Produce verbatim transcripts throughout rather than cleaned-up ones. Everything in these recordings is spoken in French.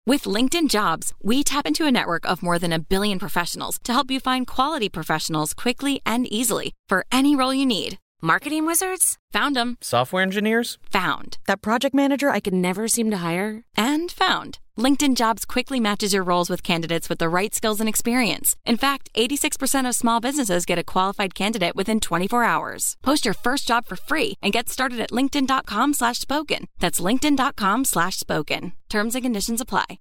With LinkedIn Jobs, we tap into a network of more than a billion professionals to help you find quality professionals quickly and easily for any role you need. Marketing wizards? Found them. Software engineers? Found. That project manager I could never seem to hire? And found. LinkedIn Jobs quickly matches your roles with candidates with the right skills and experience. In fact, eighty-six percent of small businesses get a qualified candidate within twenty-four hours. Post your first job for free and get started at linkedin.com slash spoken. That's linkedin.com slash spoken. Terms and conditions apply.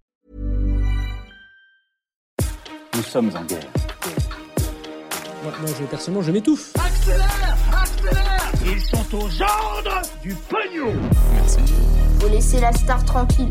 Nous sommes en guerre. Moi, moi je, personnellement, je m'étouffe. Accélère, accélère. Ils sont aux ordres du pognon. Merci. Faut laisser la star tranquille.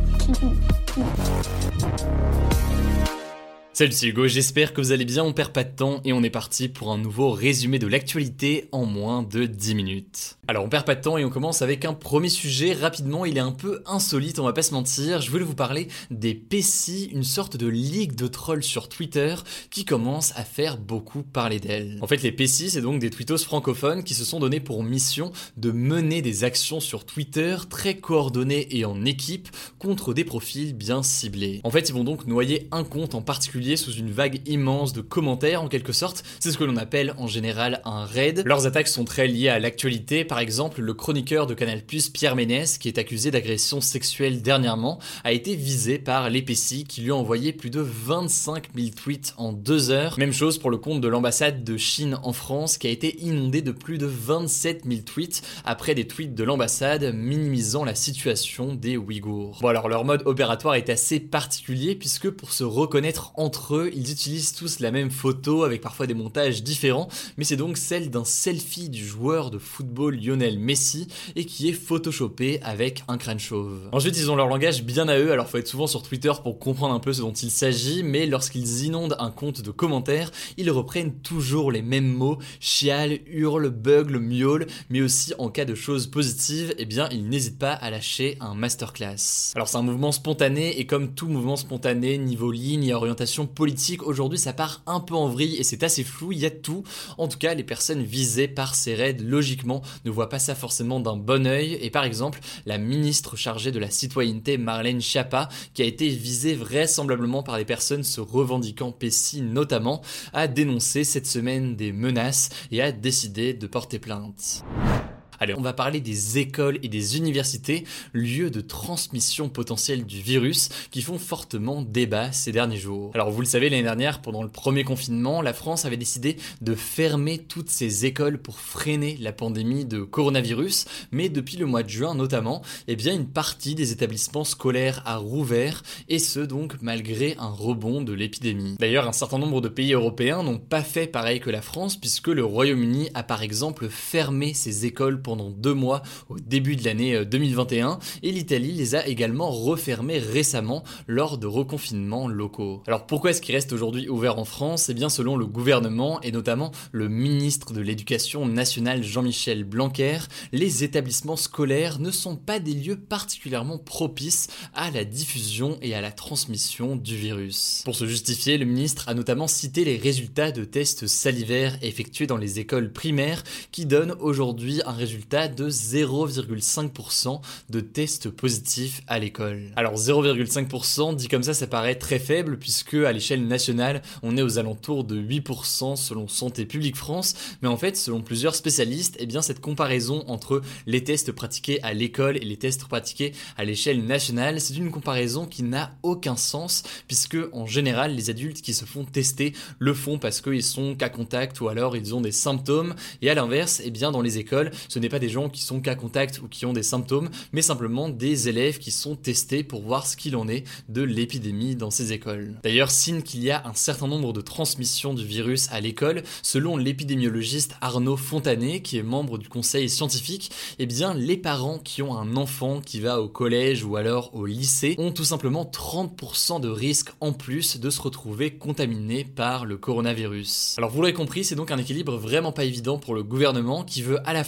Salut, c'est Hugo, j'espère que vous allez bien, on perd pas de temps et on est parti pour un nouveau résumé de l'actualité en moins de dix minutes. Alors on perd pas de temps et on commence avec un premier sujet, rapidement, il est un peu insolite, on va pas se mentir, je voulais vous parler des P C I, une sorte de ligue de trolls sur Twitter qui commence à faire beaucoup parler d'elle. En fait les P C I c'est donc des tweetos francophones qui se sont donnés pour mission de mener des actions sur Twitter très coordonnées et en équipe contre des profils bien ciblés. En fait ils vont donc noyer un compte en particulier sous une vague immense de commentaires en quelque sorte, c'est ce que l'on appelle en général un raid. Leurs attaques sont très liées à l'actualité, par exemple le chroniqueur de Canal plus, Pierre Ménès, qui est accusé d'agression sexuelle dernièrement, a été visé par les P C I qui lui ont envoyé plus de vingt-cinq mille tweets en deux heures. Même chose pour le compte de l'ambassade de Chine en France qui a été inondé de plus de vingt-sept mille tweets après des tweets de l'ambassade minimisant la situation des Ouïghours. Bon alors leur mode opératoire est assez particulier puisque pour se reconnaître entre Entre eux, ils utilisent tous la même photo avec parfois des montages différents, mais c'est donc celle d'un selfie du joueur de football Lionel Messi et qui est photoshopé avec un crâne chauve. Ensuite, ils ont leur langage bien à eux, alors faut être souvent sur Twitter pour comprendre un peu ce dont il s'agit, mais lorsqu'ils inondent un compte de commentaires, ils reprennent toujours les mêmes mots, chiale, hurle, bugle, miaule, mais aussi en cas de choses positives, eh bien ils n'hésitent pas à lâcher un masterclass. Alors c'est un mouvement spontané et comme tout mouvement spontané, niveau ligne et orientation politique, aujourd'hui ça part un peu en vrille et c'est assez flou, il y a tout. En tout cas, les personnes visées par ces raids, logiquement, ne voient pas ça forcément d'un bon œil. Et par exemple, la ministre chargée de la citoyenneté, Marlène Schiappa, qui a été visée vraisemblablement par des personnes se revendiquant P C I notamment, a dénoncé cette semaine des menaces et a décidé de porter plainte. Allez, on va parler des écoles et des universités, lieux de transmission potentielle du virus, qui font fortement débat ces derniers jours. Alors vous le savez, l'année dernière, pendant le premier confinement, la France avait décidé de fermer toutes ses écoles pour freiner la pandémie de coronavirus, mais depuis le mois de juin notamment, eh bien une partie des établissements scolaires a rouvert, et ce donc malgré un rebond de l'épidémie. D'ailleurs, un certain nombre de pays européens n'ont pas fait pareil que la France, puisque le Royaume-Uni a par exemple fermé ses écoles pendant deux mois au début de l'année deux mille vingt et un et l'Italie les a également refermés récemment lors de reconfinements locaux. Alors pourquoi est-ce qu'ils restent aujourd'hui ouverts en France ? Eh bien selon le gouvernement et notamment le ministre de l'Éducation nationale Jean-Michel Blanquer, les établissements scolaires ne sont pas des lieux particulièrement propices à la diffusion et à la transmission du virus. Pour se justifier, le ministre a notamment cité les résultats de tests salivaires effectués dans les écoles primaires qui donnent aujourd'hui un résultat de zéro virgule cinq pour cent de tests positifs à l'école. Alors zéro virgule cinq pour cent dit comme ça, ça paraît très faible puisque à l'échelle nationale, on est aux alentours de huit pour cent selon Santé publique France, mais en fait, selon plusieurs spécialistes, eh bien cette comparaison entre les tests pratiqués à l'école et les tests pratiqués à l'échelle nationale, c'est une comparaison qui n'a aucun sens puisque en général, les adultes qui se font tester le font parce qu'ils sont cas contact ou alors ils ont des symptômes et à l'inverse, eh bien dans les écoles, ce n'est pas des gens qui sont cas contact ou qui ont des symptômes, mais simplement des élèves qui sont testés pour voir ce qu'il en est de l'épidémie dans ces écoles. D'ailleurs, signe qu'il y a un certain nombre de transmissions du virus à l'école, selon l'épidémiologiste Arnaud Fontanet, qui est membre du conseil scientifique, eh bien les parents qui ont un enfant qui va au collège ou alors au lycée ont tout simplement trente pour cent de risque en plus de se retrouver contaminés par le coronavirus. Alors vous l'aurez compris, c'est donc un équilibre vraiment pas évident pour le gouvernement qui veut à la fois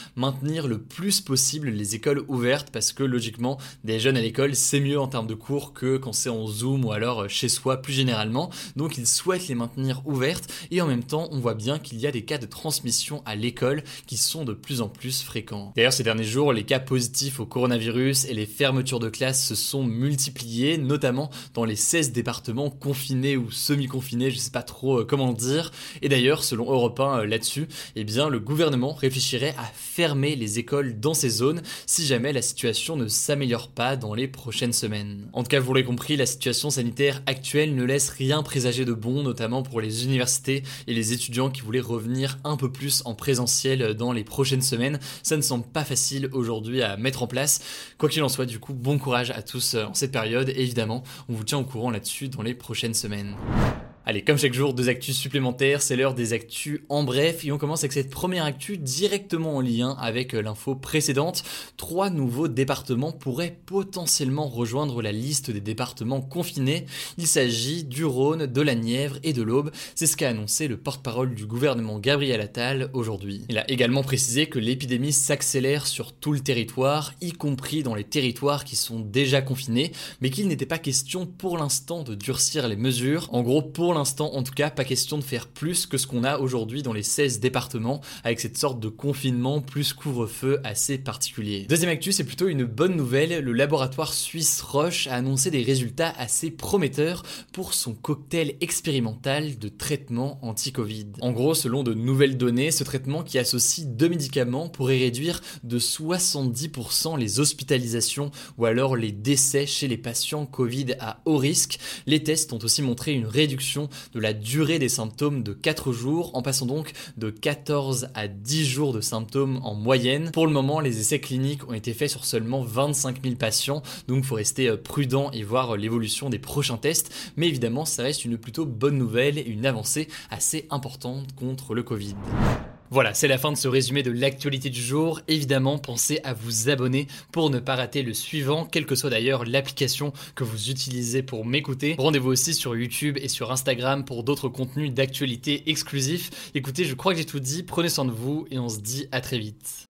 maintenir le plus possible les écoles ouvertes parce que logiquement, des jeunes à l'école, c'est mieux en termes de cours que quand c'est en Zoom ou alors chez soi plus généralement. Donc ils souhaitent les maintenir ouvertes et en même temps, on voit bien qu'il y a des cas de transmission à l'école qui sont de plus en plus fréquents. D'ailleurs, ces derniers jours, les cas positifs au coronavirus et les fermetures de classes se sont multipliés, notamment dans les seize départements confinés ou semi-confinés, je sais pas trop comment dire. Et d'ailleurs, selon Europe un là-dessus, eh bien, le gouvernement réfléchirait à fermer les écoles dans ces zones si jamais la situation ne s'améliore pas dans les prochaines semaines. En tout cas, vous l'avez compris, la situation sanitaire actuelle ne laisse rien présager de bon, notamment pour les universités et les étudiants qui voulaient revenir un peu plus en présentiel dans les prochaines semaines. Ça ne semble pas facile aujourd'hui à mettre en place. Quoi qu'il en soit, du coup, bon courage à tous en cette période et évidemment, on vous tient au courant là-dessus dans les prochaines semaines. Allez, comme chaque jour, deux actus supplémentaires, c'est l'heure des actus en bref et on commence avec cette première actu directement en lien avec l'info précédente. Trois nouveaux départements pourraient potentiellement rejoindre la liste des départements confinés. Il s'agit du Rhône, de la Nièvre et de l'Aube. C'est ce qu'a annoncé le porte-parole du gouvernement Gabriel Attal aujourd'hui. Il a également précisé que l'épidémie s'accélère sur tout le territoire, y compris dans les territoires qui sont déjà confinés, mais qu'il n'était pas question pour l'instant de durcir les mesures. En gros, pour l'instant, en tout cas, pas question de faire plus que ce qu'on a aujourd'hui dans les seize départements, avec cette sorte de confinement plus couvre-feu assez particulier. Deuxième actu, c'est plutôt une bonne nouvelle. Le laboratoire suisse Roche a annoncé des résultats assez prometteurs pour son cocktail expérimental de traitement anti-Covid. En gros, selon de nouvelles données, ce traitement qui associe deux médicaments pourrait réduire de soixante-dix pour cent les hospitalisations ou alors les décès chez les patients Covid à haut risque. Les tests ont aussi montré une réduction de la durée des symptômes de quatre jours, en passant donc de quatorze à dix jours de symptômes en moyenne. Pour le moment, les essais cliniques ont été faits sur seulement vingt-cinq mille patients, donc il faut rester prudent et voir l'évolution des prochains tests, mais évidemment, ça reste une plutôt bonne nouvelle et une avancée assez importante contre le Covid. Voilà, c'est la fin de ce résumé de l'actualité du jour. Évidemment, pensez à vous abonner pour ne pas rater le suivant, quelle que soit d'ailleurs l'application que vous utilisez pour m'écouter. Rendez-vous aussi sur YouTube et sur Instagram pour d'autres contenus d'actualité exclusifs. Écoutez, je crois que j'ai tout dit, prenez soin de vous et on se dit à très vite.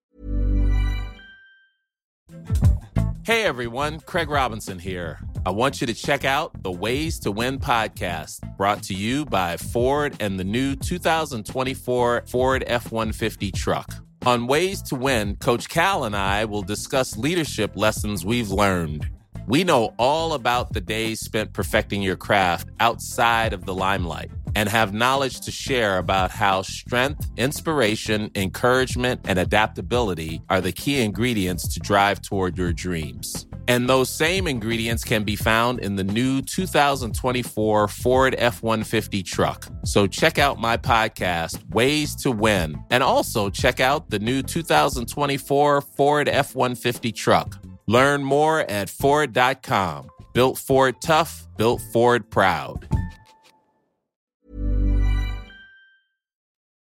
Hey everyone, Craig Robinson here. I want you to check out the Ways to Win podcast, brought to you by Ford and the new two thousand twenty-four Ford F one fifty truck. On Ways to Win, Coach Cal and I will discuss leadership lessons we've learned. We know all about the days spent perfecting your craft outside of the limelight and have knowledge to share about how strength, inspiration, encouragement, and adaptability are the key ingredients to drive toward your dreams. And those same ingredients can be found in the new two thousand twenty-four Ford F one fifty truck. So check out my podcast, Ways to Win, and also check out the new two thousand twenty-four Ford F one fifty truck. Learn more at Ford dot com. Built Ford tough, built Ford proud.